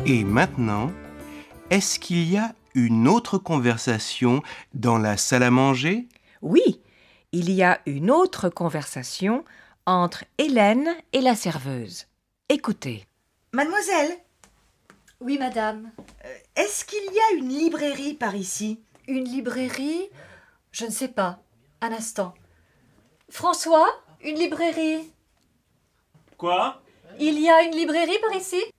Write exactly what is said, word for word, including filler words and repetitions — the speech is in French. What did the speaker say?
Et maintenant, est-ce qu'il y a une autre conversation dans la salle à manger? Oui, il y a une autre conversation entre Hélène et la serveuse. Écoutez. Mademoiselle, Oui, madame. euh, est-ce qu'il y a une librairie par ici? Une librairie? Je ne sais pas. Un instant. François, une librairie? Quoi? Il y a une librairie par ici?